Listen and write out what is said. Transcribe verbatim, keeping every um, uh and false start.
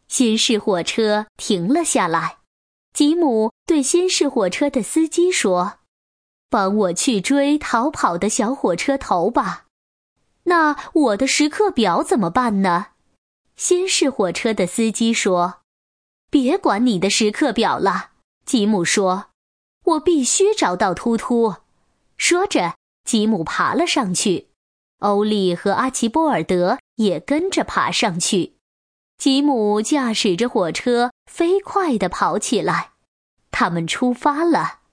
新式火车停了下来，吉姆对新式火车的司机说：“帮我去追逃跑的小火车头吧。”那我的时刻表怎么办呢？新式火车的司机说：“别管你的时刻表了。”吉姆说：“我必须找到突突。”说着，吉姆爬了上去，欧利和阿奇波尔德也跟着爬上去。吉姆驾驶着火车飞快地跑起来，他们出发了。